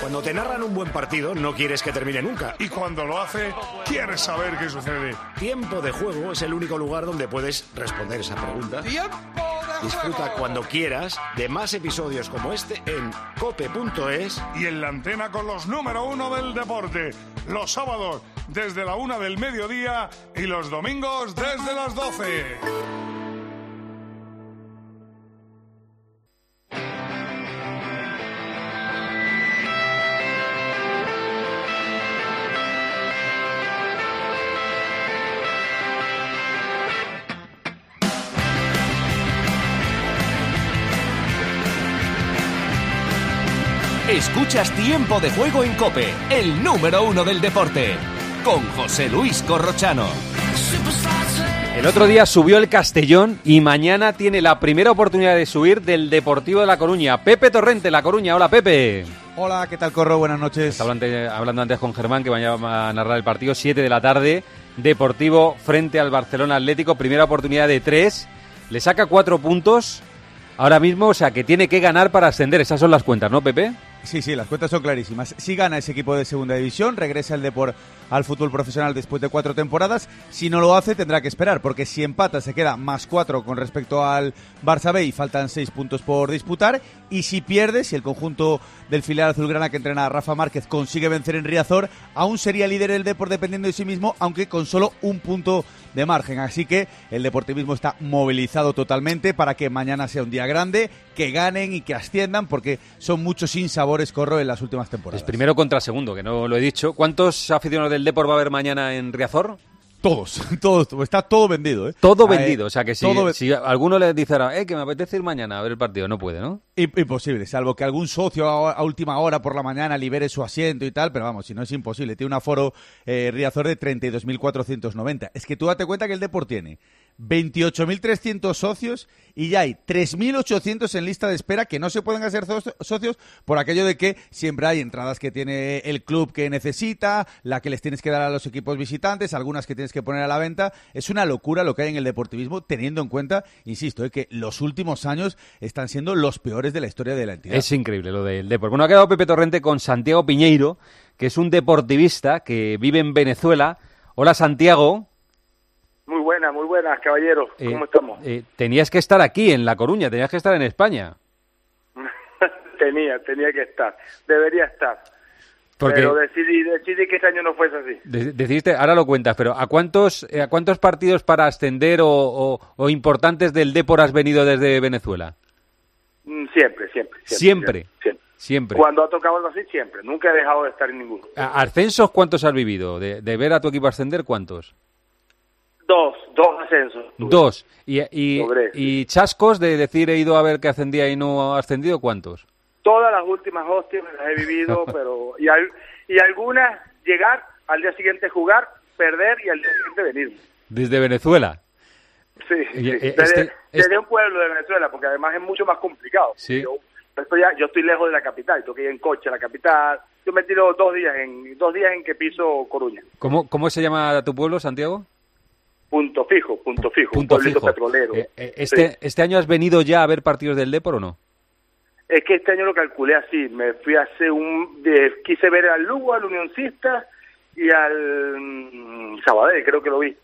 Cuando te narran un buen partido, no quieres que termine nunca. Y cuando lo hace, quieres saber qué sucede. Tiempo de Juego es el único lugar donde puedes responder esa pregunta. Disfruta cuando quieras de más episodios como este en cope.es y en la antena con los número 1 del deporte. Los sábados desde la 1 del mediodía y los domingos desde las 12. Escuchas Tiempo de Juego en COPE, el número 1 del deporte, con José Luis Corrochano. El otro día subió el Castellón y mañana tiene la primera oportunidad de subir del Deportivo de La Coruña. Pepe Torrente, La Coruña. Hola, Pepe. Hola, ¿qué tal, Corro? Buenas noches. Estaba hablando antes con Germán, que va a narrar el partido, 7 de la tarde, Deportivo frente al Barcelona Atlético, primera oportunidad de 3, le saca 4 puntos ahora mismo, o sea que tiene que ganar para ascender. Esas son las cuentas, ¿no, Pepe? Sí, las cuentas son clarísimas. Si gana ese equipo de segunda división, regresa el Depor al fútbol profesional después de 4 temporadas. Si no lo hace, tendrá que esperar, porque si empata se queda más 4 con respecto al Barça B y faltan 6 puntos por disputar. Y si pierde, si el conjunto del filial azulgrana que entrena a Rafa Márquez consigue vencer en Riazor, aún sería líder el Depor dependiendo de sí mismo, aunque con solo un punto de margen. Así que el deportivismo está movilizado totalmente para que mañana sea un día grande, que ganen y que asciendan, porque son muchos sinsabores, Corro, en las últimas temporadas. Es primero contra segundo, que no lo he dicho. ¿Cuántos aficionados del Depor va a haber mañana en Riazor? Todos, está todo vendido, ¿eh? Todo vendido, o sea que si alguno le dijera, que me apetece ir mañana a ver el partido, no puede, ¿no? Imposible, salvo que algún socio a última hora por la mañana libere su asiento y tal, pero vamos, si no es imposible. Tiene un aforo Riazor de 32.490. Es que tú date cuenta que el Depor tiene 28.300 socios y ya hay 3.800 en lista de espera que no se pueden hacer socios por aquello de que siempre hay entradas que tiene el club que necesita, la que les tienes que dar a los equipos visitantes, algunas que tienes que poner a la venta. Es una locura lo que hay en el deportivismo, teniendo en cuenta, insisto, que los últimos años están siendo los peores de la historia de la entidad. Es increíble lo del Depor. Bueno, ha quedado Pepe Torrente con Santiago Piñeiro, que es un deportivista que vive en Venezuela. Hola, Santiago. Muy buenas, caballeros. ¿Cómo estamos? Tenías que estar aquí, en La Coruña, tenías que estar en España. tenía que estar, debería estar. Pero decidí que este año no fuese así. Decidiste, ahora lo cuentas, pero ¿a cuántos partidos para ascender o importantes del Depor has venido desde Venezuela? Siempre. Cuando ha tocado algo así, siempre. Nunca he dejado de estar en ninguno. ¿Ascensos cuántos has vivido? ¿De ver a tu equipo ascender, cuántos? Dos ascensos. Dos. ¿Y chascos de decir he ido a ver que ascendía y no ha ascendido, cuántos? Todas las últimas hostias las he vivido, pero y algunas llegar, al día siguiente jugar, perder y al día siguiente venir. ¿Desde Venezuela? Sí. Desde un pueblo de Venezuela, porque además es mucho más complicado. Sí. Yo estoy lejos de la capital, tengo que ir en coche a la capital. Yo me tiro 2 días en que piso Coruña. ¿Cómo se llama tu pueblo, Santiago? Punto fijo, un pueblito petrolero. ¿Este año has venido ya a ver partidos del Depor o no? Es que este año lo calculé así, me fui a hacer quise ver al Lugo, al Unioncista y al Sabadell, creo que lo vi.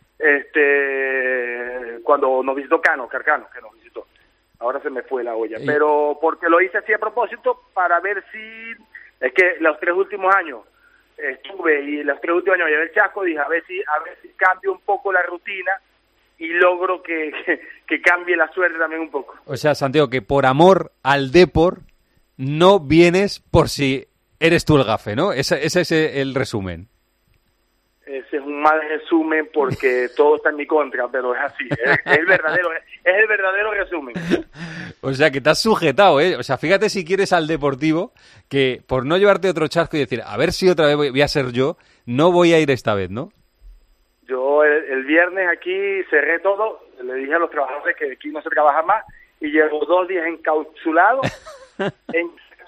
Cuando nos visitó Carcano, que nos visitó. Ahora se me fue la olla, pero porque lo hice así a propósito para ver si, es que los 3 últimos años estuve y los 3 últimos años llevé el chasco, dije a ver si cambio un poco la rutina y logro que cambie la suerte también un poco. O sea, Santiago, que por amor al Depor no vienes por si eres tú el gafe, ¿no? Ese es el resumen. Ese es un mal resumen porque todo está en mi contra, pero es así, es el verdadero resumen. O sea, que te has sujetado, ¿eh? O sea, fíjate si quieres al Deportivo, que por no llevarte otro chasco y decir, a ver si otra vez voy a ser yo, no voy a ir esta vez, ¿no? Yo el viernes aquí cerré todo, le dije a los trabajadores que aquí no se trabaja más y llevo 2 días encapsulado,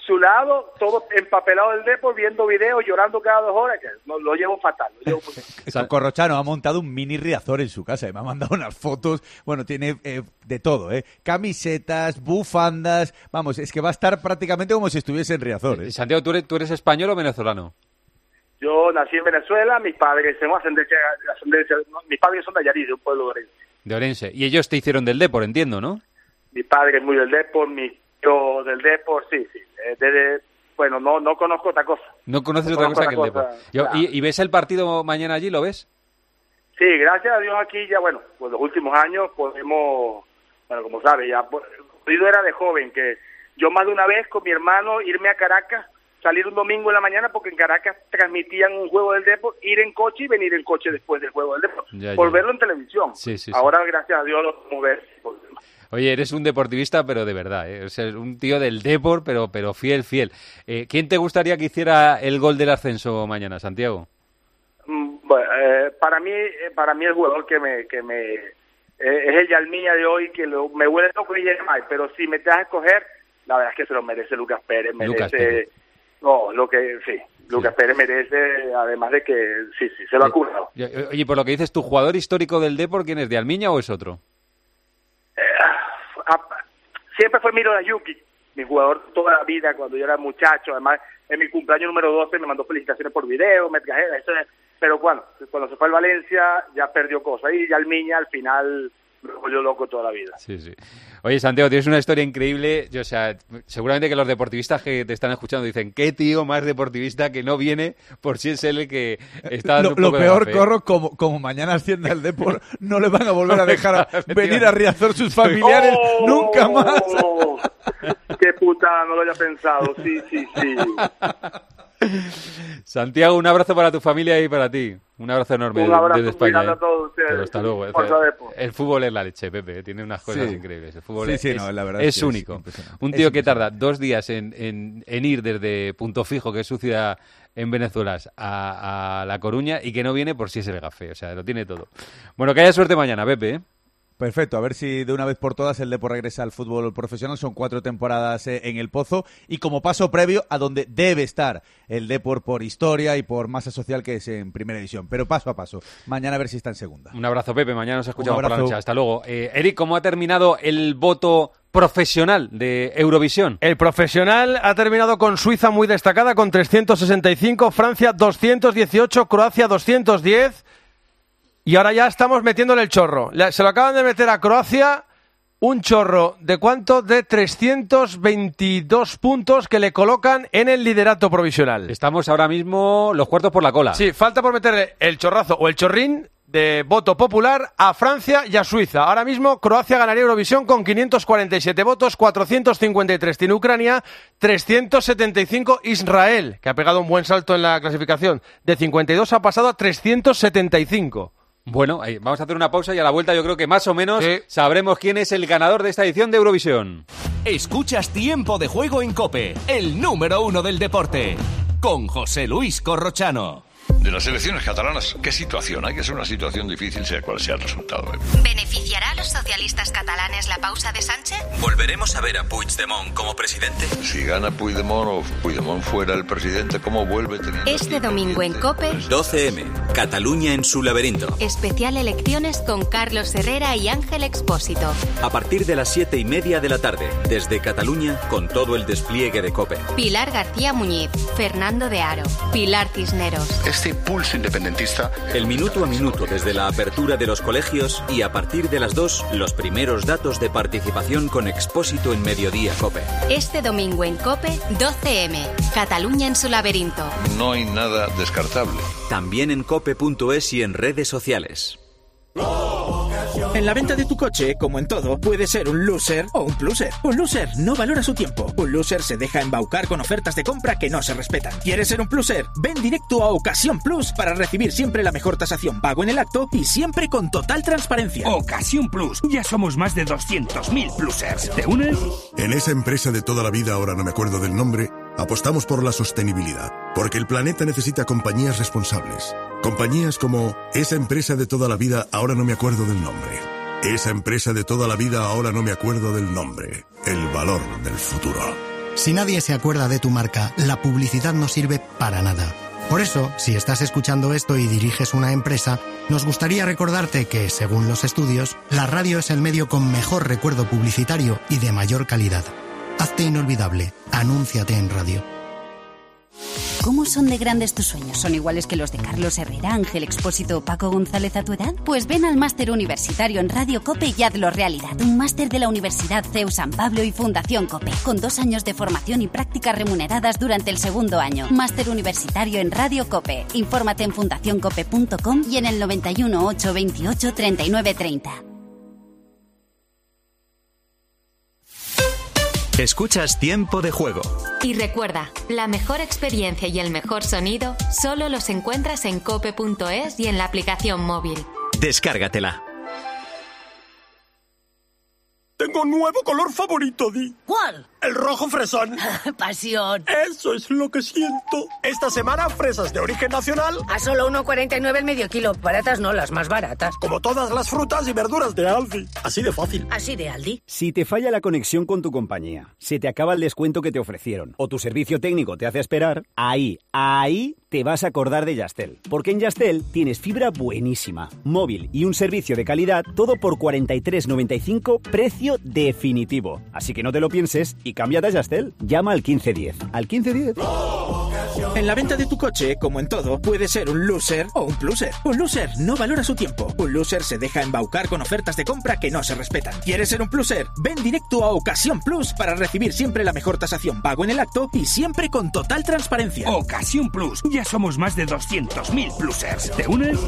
encapsulado, todo empapelado del Depor, viendo videos, llorando cada 2 horas, que no, lo llevo fatal. Corrochano ha montado un mini Riazor en su casa y me ha mandado unas fotos. Bueno, tiene de todo, camisetas, bufandas, vamos, es que va a estar prácticamente como si estuviese en Riazor. Santiago, ¿tú eres español o venezolano? Yo nací en Venezuela, mis padres tengo ascendencia, mis padres son de Ayarí, de un pueblo de Orense. De Orense. Y ellos te hicieron del Depor, entiendo, ¿no? Mi padre es muy del Depor, yo del Depor, sí. Bueno, no conozco otra cosa. No conoces otra cosa que el Depor. Claro. ¿Y ves el partido mañana allí, lo ves? Sí, gracias a Dios aquí ya, bueno, pues los últimos años podemos, bueno, como sabes, ya, yo era de joven, que yo más de una vez con mi hermano irme a Caracas, salir un domingo en la mañana, porque en Caracas transmitían un juego del Depor, ir en coche y venir en coche después del juego del Depor, por verlo en televisión. Sí. Ahora, gracias a Dios, lo podemos ver. Oye, eres un deportivista, pero de verdad, O sea, un tío del Depor, pero fiel. ¿Quién te gustaría que hiciera el gol del ascenso mañana, Santiago? Bueno, para mí el jugador que me es el Yalmiña de hoy, que me huele loco y llega mal, pero si me te vas a escoger, la verdad es que se lo merece Lucas Pérez, Lucas Pérez merece, además de que sí, se lo ha curado. Oye, por lo que dices, ¿tu jugador histórico del Depor quién es, de Almiña o es otro? Siempre fue Miro Dayuki, mi jugador toda la vida, cuando yo era muchacho. Además, en mi cumpleaños número 12 me mandó felicitaciones por video, me traje eso. Pero cuando se fue al Valencia ya perdió cosas. Y Almiña al final me volvió loco toda la vida. Sí. Oye, Santiago, tienes una historia increíble. O sea, seguramente que los deportivistas que te están escuchando dicen, ¿qué tío más deportivista que no viene por si es él el que está dando un poco Lo peor, de gafe? Corro, como mañana ascienda el Depor, no le van a volver a dejar venir a Riazor sus familiares nunca más. Qué putada, no lo había pensado. Sí. Santiago, un abrazo para tu familia y para ti. Un abrazo enorme desde España. A todos ustedes. Pero hasta luego. El fútbol es la leche, Pepe. Tiene unas cosas increíbles. El fútbol la verdad es único. Un tío que tarda 2 días en ir desde Punto Fijo, que es su ciudad en Venezuela, a La Coruña, y que no viene por si es el gafe. O sea, lo tiene todo. Bueno, que haya suerte mañana, Pepe. Perfecto, a ver si de una vez por todas el Depor regresa al fútbol profesional. Son 4 temporadas en el Pozo y como paso previo a donde debe estar el Depor por historia y por masa social, que es en primera división. Pero paso a paso. Mañana a ver si está en segunda. Un abrazo, Pepe. Mañana nos escuchamos por la noche. Hasta luego. Eric, ¿cómo ha terminado el voto profesional de Eurovisión? El profesional ha terminado con Suiza muy destacada con 365, Francia 218, Croacia 210... Y ahora ya estamos metiéndole el chorro. Se lo acaban de meter a Croacia, un chorro ¿de cuánto? De 322 puntos que le colocan en el liderato provisional. Estamos ahora mismo los cuartos por la cola. Sí, falta por meterle el chorrazo o el chorrín de voto popular a Francia y a Suiza. Ahora mismo Croacia ganaría Eurovisión con 547 votos, 453 tiene Ucrania, 375 Israel, que ha pegado un buen salto en la clasificación. De 52 ha pasado a 375. Bueno, vamos a hacer una pausa y a la vuelta yo creo que más o menos sabremos quién es el ganador de esta edición de Eurovisión. Escuchas Tiempo de Juego en COPE, el número 1 del deporte, con José Luis Corrochano. De las elecciones catalanas, ¿qué situación? Hay que ser una situación difícil, sea cual sea el resultado. ¿Beneficiará a los socialistas catalanes la pausa de Sánchez? ¿Volveremos a ver a Puigdemont como presidente? Si gana Puigdemont o Puigdemont fuera el presidente, ¿cómo vuelve teniendo? Este domingo en COPE, 12M, Cataluña en su laberinto. Especial elecciones con Carlos Herrera y Ángel Expósito. A partir de las 7:30 de la tarde, desde Cataluña, con todo el despliegue de COPE. Pilar García Muñiz, Fernando de Aro, Pilar Cisneros. Este pulso independentista. El minuto a minuto desde la apertura de los colegios y a partir de las 2, los primeros datos de participación con Expósito en Mediodía COPE. Este domingo en COPE, 12M, Cataluña en su laberinto. No hay nada descartable. También en cope.es y en redes sociales. En la venta de tu coche, como en todo, puede ser un loser o un pluser. Un loser no valora su tiempo. Un loser se deja embaucar con ofertas de compra que no se respetan. ¿Quieres ser un pluser? Ven directo a Ocasión Plus para recibir siempre la mejor tasación pago en el acto y siempre con total transparencia. Ocasión Plus. Ya somos más de 200.000 plusers. ¿Te unes? En esa empresa de toda la vida, ahora no me acuerdo del nombre, apostamos por la sostenibilidad, porque el planeta necesita compañías responsables. Compañías como esa empresa de toda la vida, ahora no me acuerdo del nombre. Esa empresa de toda la vida, ahora no me acuerdo del nombre. El valor del futuro. Si nadie se acuerda de tu marca, la publicidad no sirve para nada. Por eso, si estás escuchando esto y diriges una empresa, nos gustaría recordarte que, según los estudios, la radio es el medio con mejor recuerdo publicitario y de mayor calidad. Hazte inolvidable. Anúnciate en radio. ¿Cómo son de grandes tus sueños? ¿Son iguales que los de Carlos Herrera, Ángel Expósito o Paco González a tu edad? Pues ven al máster universitario en Radio COPE y hazlo realidad. Un máster de la Universidad CEU San Pablo y Fundación COPE, con 2 años de formación y prácticas remuneradas durante el segundo año. Máster universitario en Radio COPE. Infórmate en fundacioncope.com y en el 91 828 3930. Escuchas Tiempo de Juego. Y recuerda, la mejor experiencia y el mejor sonido solo los encuentras en cope.es y en la aplicación móvil. Descárgatela. Tengo un nuevo color favorito, Di. ¿Cuál? El rojo fresón. Pasión. Eso es lo que siento. Esta semana, fresas de origen nacional. A solo 1,49 el medio kilo. Baratas no, las más baratas. Como todas las frutas y verduras de Aldi. Así de fácil. Así de Aldi. Si te falla la conexión con tu compañía, se te acaba el descuento que te ofrecieron o tu servicio técnico te hace esperar, ahí te vas a acordar de Yastel. Porque en Yastel tienes fibra buenísima, móvil y un servicio de calidad, todo por 43,95, precio definitivo. Así que no te lo pienses y cámbiate a Yastel. Llama al 1510. ¿Al 1510? En la venta de tu coche, como en todo, puede ser un loser o un pluser. Un loser no valora su tiempo. Un loser se deja embaucar con ofertas de compra que no se respetan. ¿Quieres ser un pluser? Ven directo a Ocasión Plus para recibir siempre la mejor tasación pago en el acto y siempre con total transparencia. Ocasión Plus. Ya somos más de 200.000 plusers. ¿Te unes?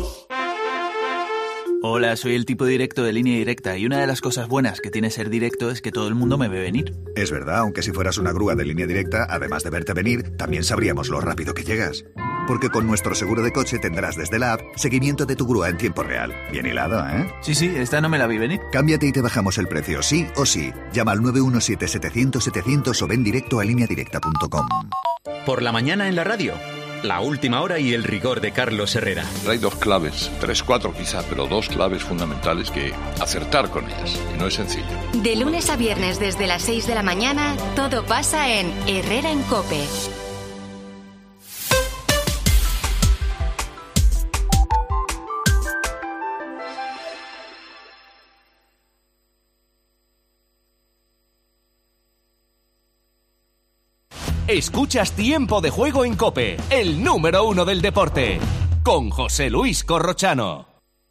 Hola, soy el tipo directo de Línea Directa y una de las cosas buenas que tiene ser directo es que todo el mundo me ve venir. Es verdad, aunque si fueras una grúa de Línea Directa, además de verte venir, también sabríamos lo rápido que llegas. Porque con nuestro seguro de coche tendrás desde la app seguimiento de tu grúa en tiempo real. Bien hilado, ¿eh? Sí, esta no me la vi venir. Cámbiate y te bajamos el precio, sí o sí. Llama al 917-700-700 o ven directo a lineadirecta.com. Por la mañana en la radio. La última hora y el rigor de Carlos Herrera. Hay 2 claves, 3, 4 quizá, pero 2 claves fundamentales que acertar con ellas. Y no es sencillo. De lunes a viernes desde las 6 de la mañana, todo pasa en Herrera en COPE. Escuchas Tiempo de Juego en COPE, el número 1 del deporte, con José Luis Corrochano.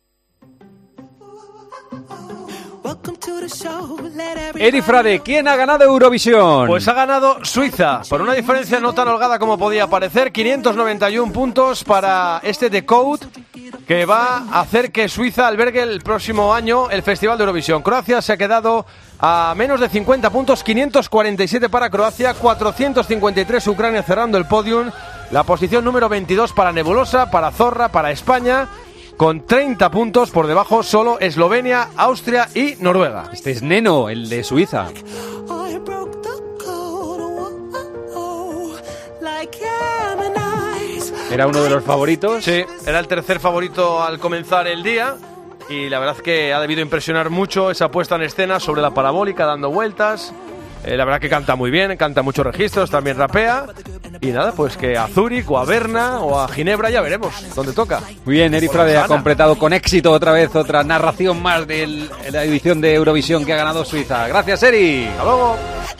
Eri Frade, ¿quién ha ganado Eurovisión? Pues ha ganado Suiza, por una diferencia no tan holgada como podía parecer, 591 puntos para este The Code, que va a hacer que Suiza albergue el próximo año el Festival de Eurovisión. Croacia se ha quedado a menos de 50 puntos, 547 para Croacia, 453 Ucrania cerrando el podium, la posición número 22 para Nebulosa, para Zorra, para España, con 30 puntos por debajo solo Eslovenia, Austria y Noruega. Este es Neno, el de Suiza. Era uno de los favoritos. Sí, era el tercer favorito al comenzar el día. Y la verdad es que ha debido impresionar mucho esa puesta en escena sobre la parabólica, dando vueltas. La verdad que canta muy bien, canta muchos registros, también rapea. Y nada, pues que a Zúrich o a Berna o a Ginebra ya veremos dónde toca. Muy bien, Eri Frade ha completado con éxito otra vez otra narración más de la edición de Eurovisión que ha ganado Suiza. Gracias, Eri. Hasta luego.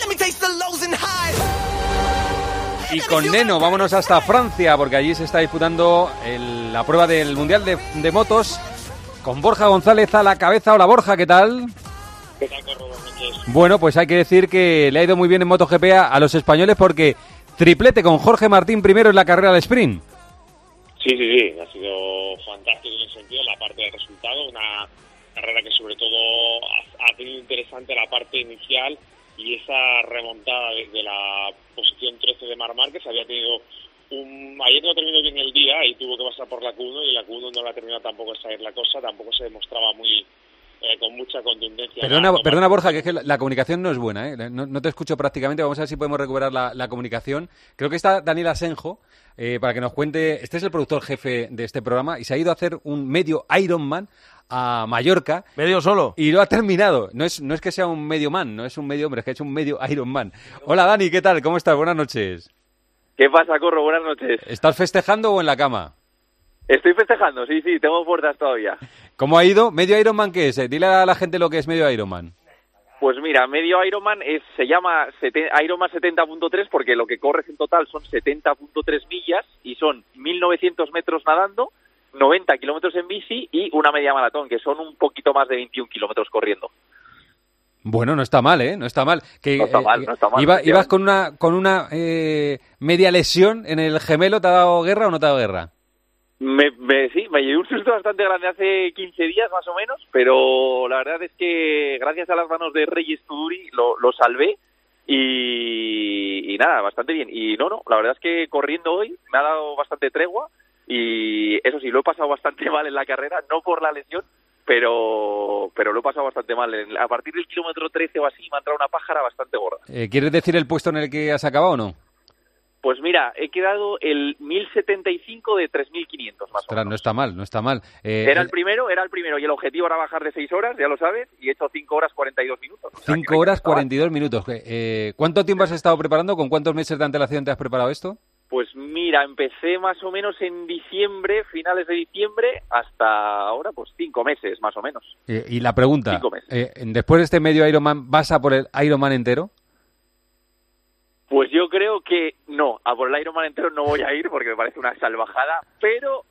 Y con Neno vámonos hasta Francia, porque allí se está disputando la prueba del Mundial de Motos, con Borja González a la cabeza. Hola Borja, ¿qué tal? ¿Qué tal, Corro? Buenas noches. Bueno, pues hay que decir que le ha ido muy bien en MotoGP a los españoles, porque triplete con Jorge Martín primero en la carrera del sprint. Sí, ha sido fantástico en ese sentido, la parte del resultado, una carrera que sobre todo ha tenido interesante la parte inicial y esa remontada desde la posición 13 de Marc Márquez. Había tenido ayer no terminó bien el día y tuvo que pasar por la Q1 y la Q1 no la terminó tampoco de salir la cosa, tampoco se demostraba muy con mucha contundencia. Perdona Borja, que es que la comunicación no es buena, ¿eh? No te escucho prácticamente. Vamos a ver si podemos recuperar la comunicación. Creo que está Daniel Asenjo, para que nos cuente. Este es el productor jefe de este programa y se ha ido a hacer un medio Ironman a Mallorca. ¿Medio solo? Y lo ha terminado. No es que sea un medio man, no es un medio hombre, es que ha hecho un medio Ironman. Hola Dani, ¿qué tal? ¿Cómo estás? Buenas noches. ¿Qué pasa, Corro? Buenas noches. ¿Estás festejando o en la cama? Estoy festejando, sí, tengo fuerzas todavía. ¿Cómo ha ido? ¿Medio Ironman qué es? Dile a la gente lo que es medio Ironman. Pues mira, medio Ironman se llama Ironman 70.3 porque lo que corres en total son 70.3 millas y son 1.900 metros nadando, 90 kilómetros en bici y una media maratón, que son un poquito más de 21 kilómetros corriendo. Bueno, no está mal, ¿eh? No está mal. No está mal. ¿Ibas con una media lesión en el gemelo? ¿Te ha dado guerra o no te ha dado guerra? Sí, me llevé un susto bastante grande hace 15 días más o menos, pero la verdad es que gracias a las manos de Reyes Tuduri lo salvé y nada, bastante bien. Y no, la verdad es que corriendo hoy me ha dado bastante tregua y eso sí, lo he pasado bastante mal en la carrera, no por la lesión, pero lo he pasado bastante mal. A partir del kilómetro 13 o así me ha entrado una pájara bastante gorda. ¿Quieres decir el puesto en el que has acabado o no? Pues mira, he quedado el 1075 de 3500 más o menos. No está mal. Era el primero y el objetivo era bajar de 6 horas, ya lo sabes, y he hecho 5 horas 42 minutos. 5 horas 42 minutos. ¿Cuánto tiempo has estado preparando? ¿Con cuántos meses de antelación te has preparado esto? Pues mira, empecé más o menos en diciembre, finales de diciembre, hasta ahora pues 5 meses más o menos. Y la pregunta, 5 meses. después de este medio Ironman, ¿vas a por el Ironman entero? Pues yo creo que no, a por el Ironman entero no voy a ir porque me parece una salvajada, pero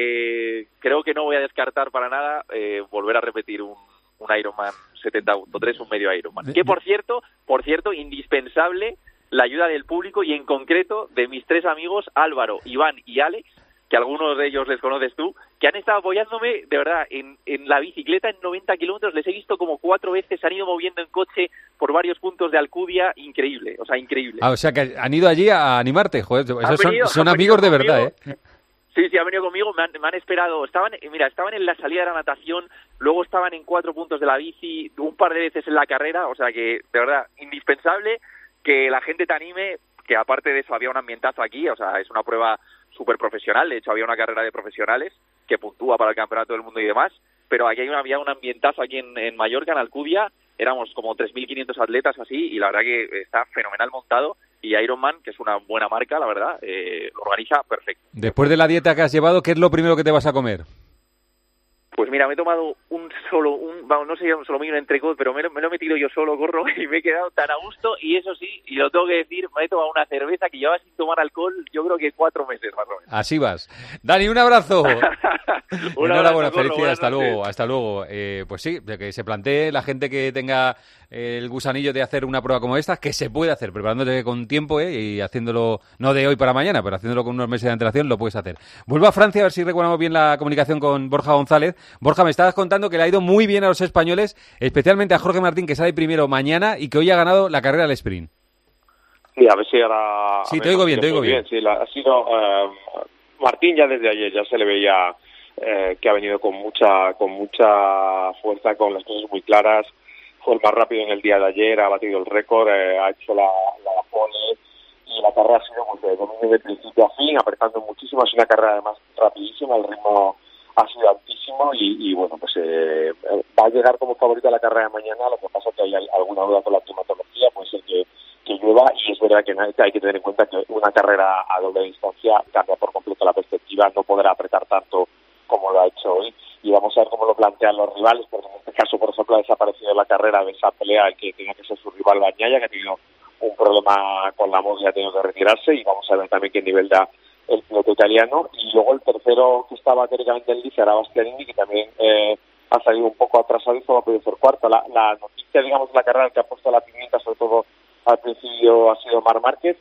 creo que no voy a descartar para nada volver a repetir un Ironman 70.3, un medio Ironman. Que por cierto, indispensable la ayuda del público y en concreto de mis 3 amigos Álvaro, Iván y Alex, que algunos de ellos les conoces tú, que han estado apoyándome, de verdad, en la bicicleta en 90 kilómetros. Les he visto como 4 veces, se han ido moviendo en coche por varios puntos de Alcudia, increíble, increíble. O sea, que han ido allí a animarte, joder, esos son amigos de verdad, ¿eh? Sí, han venido conmigo, me han esperado, estaban en la salida de la natación, luego estaban en 4 puntos de la bici, un par de veces en la carrera, o sea que, de verdad, indispensable que la gente te anime, que aparte de eso había un ambientazo aquí, o sea, es una prueba súper profesional, de hecho había una carrera de profesionales que puntúa para el campeonato del mundo y demás, pero aquí había un ambientazo aquí en Mallorca, en Alcudia, éramos como 3.500 atletas así, y la verdad que está fenomenal montado, y Ironman, que es una buena marca, la verdad, lo organiza perfecto. Después de la dieta que has llevado, ¿qué es lo primero que te vas a comer? Pues mira, me he tomado un solomillo en entrecot, pero me lo he metido yo solo, Corro, y me he quedado tan a gusto, y eso sí, y lo tengo que decir, me he tomado una cerveza que llevaba sin tomar alcohol, yo creo que 4 meses más o menos. Así vas. Dani, un abrazo. Enhorabuena, felicidades, hasta luego. Pues sí, de que se plantee la gente que tenga el gusanillo de hacer una prueba como esta, que se puede hacer, preparándote con tiempo y haciéndolo, no de hoy para mañana, pero haciéndolo con unos meses de antelación, lo puedes hacer. Vuelvo a Francia a ver si recuperamos bien la comunicación con Borja González. Borja, me estabas contando que le ha ido muy bien a los españoles, especialmente a Jorge Martín, que sale primero mañana y que hoy ha ganado la carrera del sprint. Sí, a ver si ahora... Sí, te oigo bien. Sí, ha sido... Martín ya desde ayer ya se le veía que ha venido con mucha fuerza, con las cosas muy claras. Fue el más rápido en el día de ayer, ha batido el récord, ha hecho la pole y la carrera ha sido de dominio de principio a fin, apretando muchísimo. Ha sido una carrera además rapidísima, el ritmo ha sido altísimo y bueno, pues va a llegar como favorito a la carrera de mañana. Lo que pasa es que hay alguna duda con la climatología, puede ser que llueva, y es verdad que hay que tener en cuenta que una carrera a doble distancia cambia por completo la perspectiva, no podrá apretar tanto como lo ha hecho hoy, y vamos a ver cómo lo plantean los rivales, porque en este caso, por ejemplo, ha desaparecido de la carrera de esa pelea el que tenía que ser su rival Bagnaia, que ha tenido un problema con la moto y ha tenido que retirarse, y vamos a ver también qué nivel da el piloto italiano. Y luego el tercero que estaba teóricamente en lice era Bastianini, que también ha salido un poco atrasado y solo ha podido ser cuarto. La noticia, digamos, de la carrera que ha puesto la pimienta, sobre todo al principio, ha sido Marc Márquez.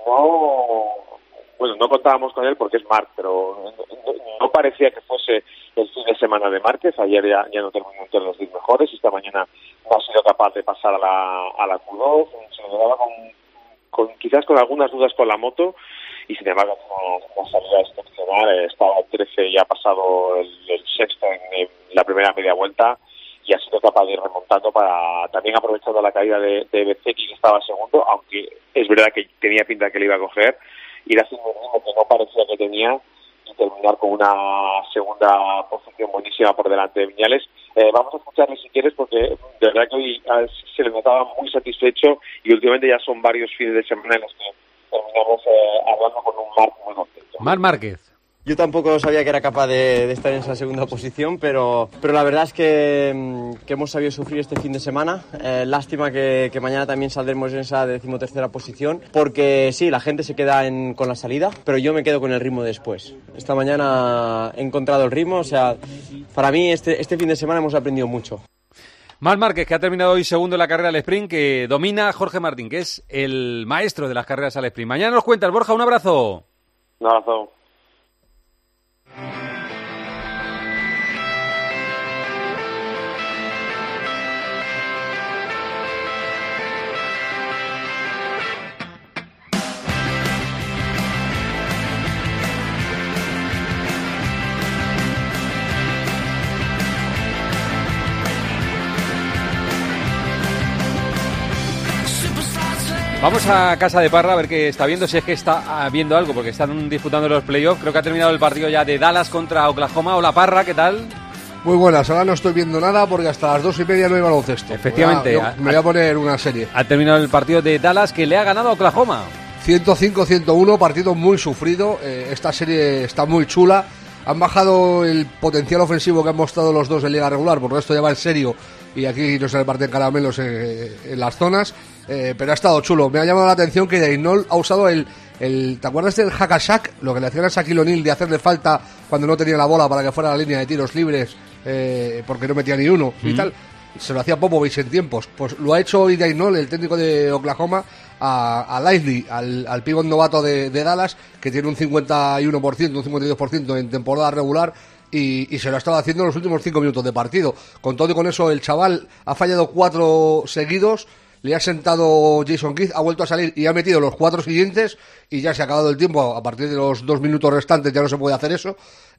No contábamos con él porque es Marc, pero no parecía que fuese el fin de semana de Márquez. Ayer ya no terminó entre los 10 mejores, esta mañana no ha sido capaz de pasar a la Q2, se lo daba quizás con algunas dudas con la moto, y sin embargo una salida excepcional. Estaba el 13 y ha pasado el sexto en la primera media vuelta, y ha sido capaz de ir remontando para también aprovechando la caída de Bezzecchi, que estaba segundo, aunque es verdad que tenía pinta que le iba a coger, ir haciendo un ritmo que no parecía que tenía y terminar con una segunda posición buenísima por delante de Viñales. Vamos a escucharle si quieres, porque de verdad que hoy se le notaba muy satisfecho y últimamente ya son varios fines de semana en los que terminamos hablando con un Marc muy contento. Marc Márquez. Yo tampoco sabía que era capaz de estar en esa segunda posición, pero la verdad es que hemos sabido sufrir este fin de semana. Lástima que mañana también saldremos en esa 13ª posición, porque sí, la gente se queda con la salida, pero yo me quedo con el ritmo después. Esta mañana he encontrado el ritmo, o sea, para mí este fin de semana hemos aprendido mucho. Marc Márquez, que ha terminado hoy segundo en la carrera al sprint, que domina Jorge Martín, que es el maestro de las carreras al sprint. Mañana nos cuentas, Borja, un abrazo. Un abrazo. Vamos a casa de Parra a ver qué está viendo, si es que está viendo algo, porque están disputando los playoffs. Creo que ha terminado el partido ya de Dallas contra Oklahoma. Hola Parra, ¿qué tal? Muy buenas, ahora no estoy viendo nada porque hasta las 2:30 no hay baloncesto. Efectivamente. Me voy a poner una serie. Ha terminado el partido de Dallas, que le ha ganado a Oklahoma. 105-101, partido muy sufrido. Esta serie está muy chula. Han bajado el potencial ofensivo que han mostrado los dos en liga regular, porque esto ya va en serio y aquí no se reparten caramelos en las zonas. Pero ha estado chulo. Me ha llamado la atención que Dainol ha usado el ¿te acuerdas del hack a Shaq? Lo que le hacían a Shaquille O'Neal de hacerle falta cuando no tenía la bola para que fuera a la línea de tiros libres, porque no metía ni uno y tal. Se lo hacía Popovich en tiempos. Pues lo ha hecho hoy Dainol, el técnico de Oklahoma, a Lively, al pívot novato de Dallas, que tiene un 51%, un 52% en temporada regular. Y se lo ha estado haciendo en los últimos 5 minutos de partido. Con todo y con eso, el chaval ha fallado 4 seguidos. Le ha sentado Jason Kidd, ha vuelto a salir y ha metido los 4 siguientes y ya se ha acabado el tiempo. A partir de los 2 minutos restantes ya no se puede hacer eso.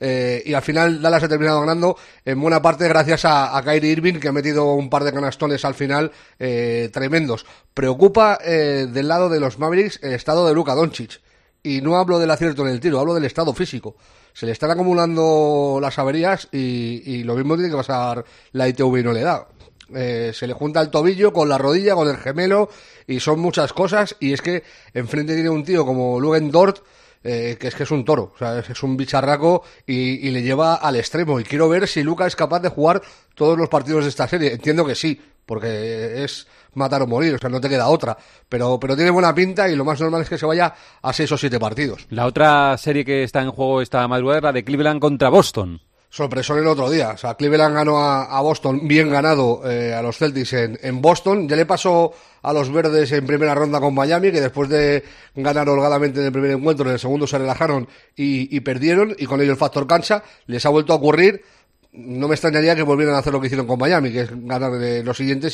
Y al final Dallas ha terminado ganando en buena parte gracias a Kyrie Irving, que ha metido un par de canastones al final tremendos. Preocupa del lado de los Mavericks el estado de Luka Doncic. Y no hablo del acierto en el tiro, hablo del estado físico. Se le están acumulando las averías y lo mismo tiene que pasar la ITV y no le da. Se le junta el tobillo con la rodilla, con el gemelo, y son muchas cosas. Y es que enfrente tiene un tío como Lugen Dort, que es un toro, o sea, es un bicharraco y le lleva al extremo. Y quiero ver si Luka es capaz de jugar todos los partidos de esta serie. Entiendo que sí, porque es matar o morir, o sea, no te queda otra. Pero tiene buena pinta y lo más normal es que se vaya a 6 o 7 partidos. La otra serie que está en juego esta madrugada es la de Cleveland contra Boston. Sorpresón el otro día, o sea, Cleveland ganó a Boston, bien ganado a los Celtics en Boston. Ya le pasó a los verdes en primera ronda con Miami, que después de ganar holgadamente en el primer encuentro, en el segundo se relajaron y perdieron, y con ello el factor cancha les ha vuelto a ocurrir. No me extrañaría que volvieran a hacer lo que hicieron con Miami, que es ganar los siguientes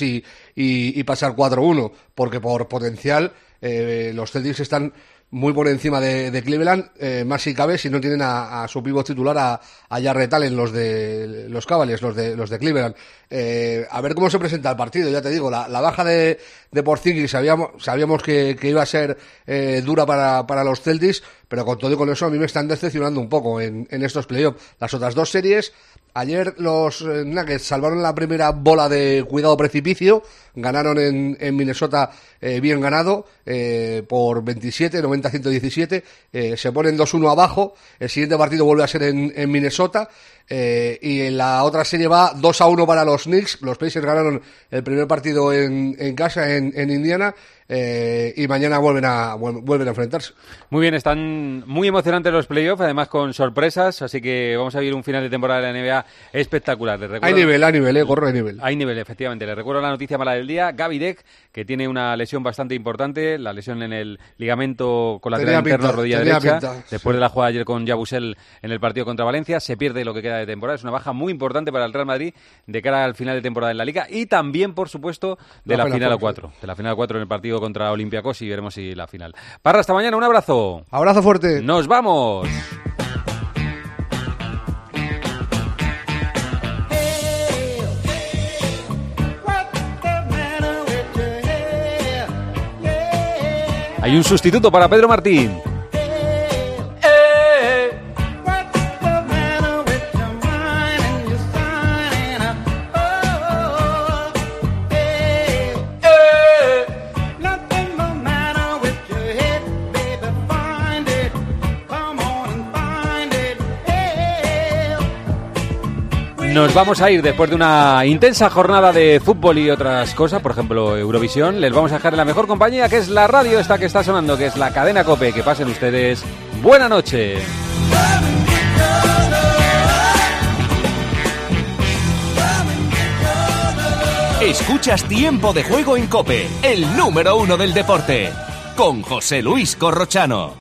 y pasar 4-1, porque por potencial los Celtics están muy por encima de Cleveland, más si cabe, si no tienen a su pívot titular a Jarrett Allen, los de los Cavaliers, los de Cleveland. A ver cómo se presenta el partido. Ya te digo, la baja de Porzingis sabíamos que iba a ser dura para los Celtics, pero con todo y con eso a mí me están decepcionando un poco en estos playoffs. Las otras 2 series, ayer los Nuggets salvaron la primera bola de cuidado precipicio, ganaron en Minnesota bien ganado por 27, 90-117, se ponen 2-1 abajo. El siguiente partido vuelve a ser en Minnesota. Y en la otra serie va 2-1 para los Knicks. Los Pacers ganaron el primer partido en casa en Indiana, y mañana vuelven a enfrentarse. Muy bien, están muy emocionantes los playoffs, además con sorpresas, así que vamos a vivir un final de temporada de la NBA espectacular. Hay nivel, corre nivel. Hay nivel, efectivamente. Les recuerdo la noticia mala del día: Gaby Deck, que tiene una lesión bastante importante, la lesión en el ligamento colateral interno, rodilla derecha, después de la jugada ayer con Yabusel en el partido contra Valencia. Se pierde lo que queda de temporada. Es una baja muy importante para el Real Madrid de cara al final de temporada en la Liga y también, por supuesto, de la final a 4. De la final a 4 en el partido contra Olympiacos, y veremos si la final. Parra, hasta mañana. Un abrazo. Abrazo fuerte. Nos vamos. Hay un sustituto para Pedro Martín. Nos vamos a ir después de una intensa jornada de fútbol y otras cosas, por ejemplo Eurovisión. Les vamos a dejar en la mejor compañía, que es la radio esta que está sonando, que es la cadena COPE. Que pasen ustedes buena noche. Escuchas Tiempo de Juego en COPE, el número 1 del deporte, con José Luis Corrochano.